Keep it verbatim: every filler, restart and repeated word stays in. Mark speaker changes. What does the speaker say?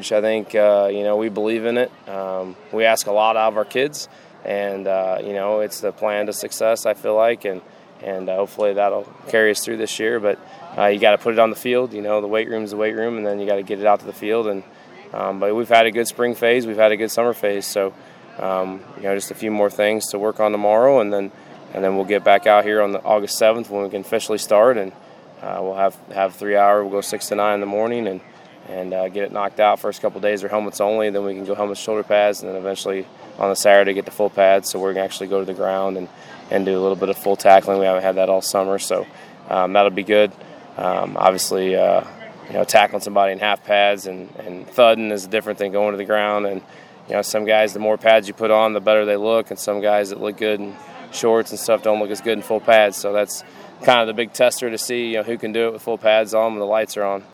Speaker 1: huge. I think, uh, you know, we believe in it. Um, we ask a lot out of our kids, and, uh, you know, it's the plan to success, I feel like, and, and uh, hopefully that'll carry us through this year. But uh, you got to put it on the field. You know, the weight room's the weight room, and then you got to get it out to the field. And um, But we've had a good spring phase. We've had a good summer phase. So, um, you know, just a few more things to work on tomorrow, and then and then we'll get back out here on the August seventh when we can officially start, and uh, we'll have have three hour. We'll go six to nine in the morning, and and uh, get it knocked out. First couple of days are helmets only, then we can go helmets, shoulder pads, and then eventually on the Saturday get the full pads. So we're going to actually go to the ground and, and do a little bit of full tackling. We haven't had that all summer, so um, that'll be good. Um, obviously, uh, you know, tackling somebody in half pads and, and thudding is different than going to the ground. And, you know, some guys, the more pads you put on, the better they look, and some guys that look good in shorts and stuff don't look as good in full pads. So that's kind of the big tester to see, you know, who can do it with full pads on when the lights are on.